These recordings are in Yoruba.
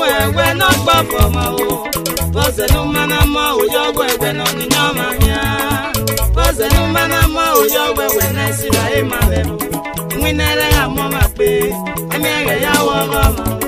egwe no gbofo ma o. Bose no mana mo o yo egwe no ni nyama mia. Bose no mana mo o yo egwe na sira e ma be. Mwinere ya mo ma pe. Ami ege ya wo go ma.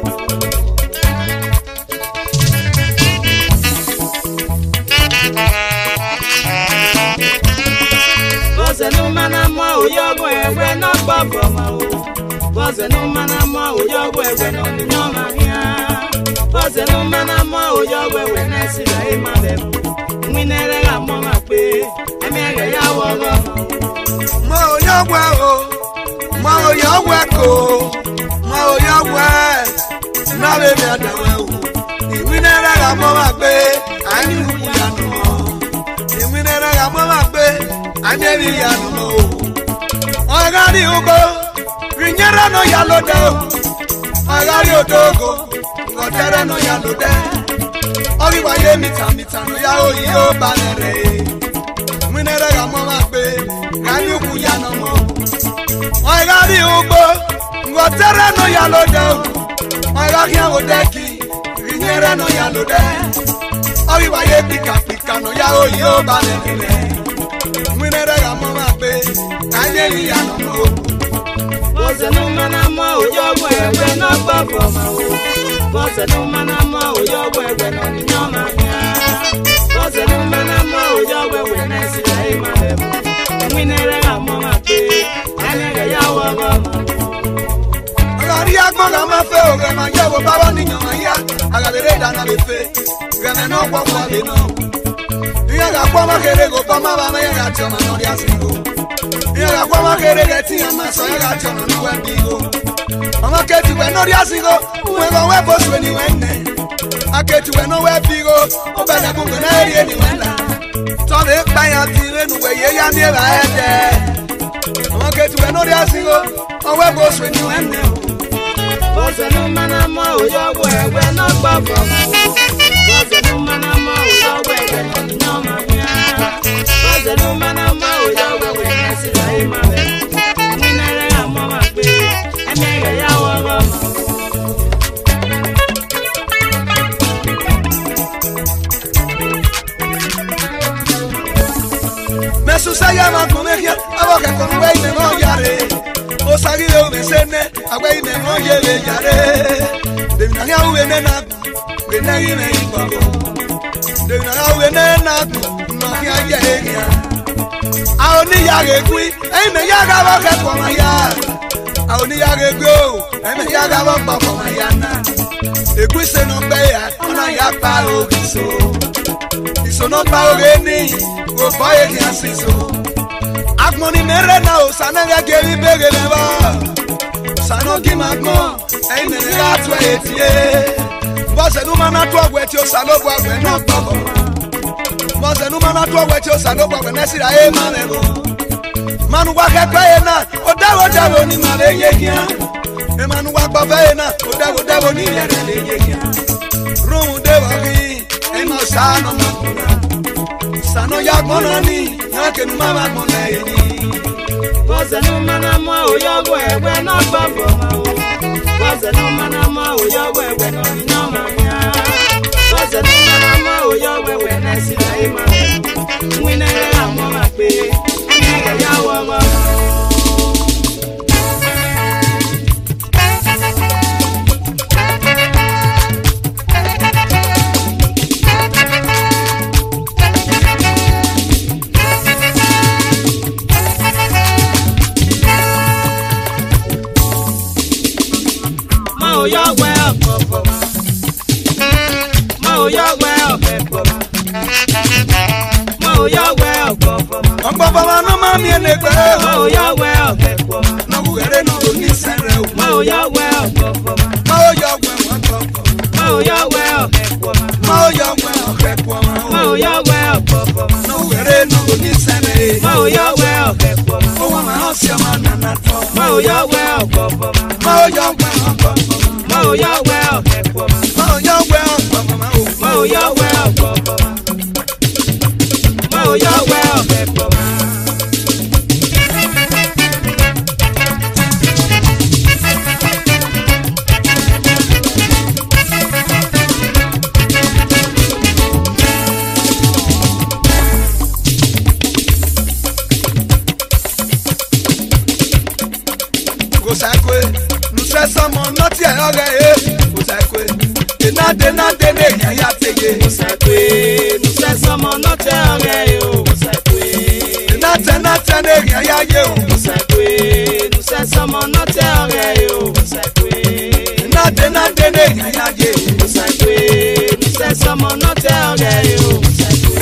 Bose no mana mo o yo egwe no gbofo ma o. Bose no mana mo o yo egwe no ni nyama mia. Bose no mana mo o yo egwe na sira e ma be. Mwinere ya mo ma pe. Ami ege ya wo go mo o yo egwe o. Ma o yo weko, ma o yo we, na be me adawe o. Iwinere ga mo ma pe, ani hu ya no. Iwinere ga mo ma pe, ani ri ya no. O ga ri ugo, rinyera no ya lo de o. O ga ri odogo, o tere no ya lo de. O ri wa ye mita no ya o yi o ba nere. Iwinere ga mo ma pe, ani hu ya no mo. I got the Ugo, Water no yellow down. I got here with Decky, Rinyera no yellow there. Oh, you are a pica no yellow, you banner. Winner, I'm on my bed. I nearly know. Was a no man, I'm all your way, when not Papa. Was a no man, I'm all your way, when on your man. Was a no man, I'm all your way, when I see my winner, I'm on my bed. Agaria gboga ma fe o ge ma je wo baba ni yan ya agadere da na be fe ge me no kwa kwa le no ya ga kwa ma kere go pa ma ba me ya ga ti ma no dia singo ya ga kwa ma kere ge ti ma so ya ga ti ma no we bi go ama ke ti we no dia singo we go we bo so ni we ne aketi we no we bi go o be na gungo na eri ni we la to be pa ya ti re nu we ye ya mi e ba e de I get to another single. I will go swing you and now. Was a no man, I'm all your way, we're not Papa. Was a no man, I'm all your way, we're not Mamma. Was a no man, I'm all your way, when I see I am my bed. When I am on my bed, I make a hour. Susaya ma comedia, aboca con güey me no yare. O sagido me sene, a güey me no yele yare. De una ya venena, que nadie me dijo. De una ya venena, no ya llegué. A oni ya que fui, me ya gaba que por allá. A oni ya que go, me ya gaba por mañana. E qui se non vea, ona ya paro so. Sono paogeni, go boy ki asiso. Akmoni mere na o sananga geri begeleba. Sano ki magmo, e me ga to etie. Bose nu mana to agweti o salo gwa gwe no babo. Bose nu mana to agweti o salo gwa gwe na sira e manebo. Manu wa ke pe na, o dawo ni male yekia. E manu wa pa pe na, o dawo ni le yekia. Rumu dewa ki, e mo sano makuna. Sano ya monani, ya ke mama monani. Bose no mana mo o yo gwe no babo ma o. Bose no mana mo o yo gwe no nyama ya. Bose no mana mo o yo gwe na sira e ma. Winere amo ma pe, ni ya wo ma. Yo well, Mo yo well, Mo yo well, Papa no mami en el Mo yo well, no muere no ni sere. Mo yo well, Mo yo well, Mo yo well, Mo yo well, Mo yo well, no muere no ni sere. Mo yo well, oh ma osia manana to. Mo yo well, Mo yo well. Oh, you're well, oh, you're well, oh, you're well, oh, you're well, Usakwe, Nusesamo, not yet, okay, Usakwe. Dena dene ya tege. Usakwe, Nusesamo, not yet, okay, Usakwe. Dena ya ye. Usakwe, Nusesamo, not yet, okay, Usakwe. Dena ya ye. Usakwe, Nusesamo, not yet, okay, Usakwe.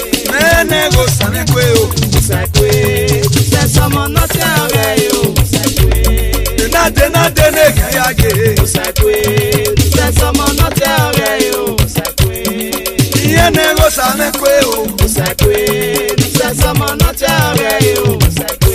Mene go samekwe o. Usakwe, Nusesamo, not yet, okay, Usakwe. Dena ya ye. Usakwe, Nusesamo, not yet, okay, Usakwe. Yene go samekwe o. Usakwe, Nusesamo, not yet, okay, Usakwe.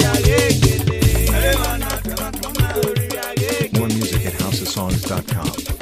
More music at housesongs.com.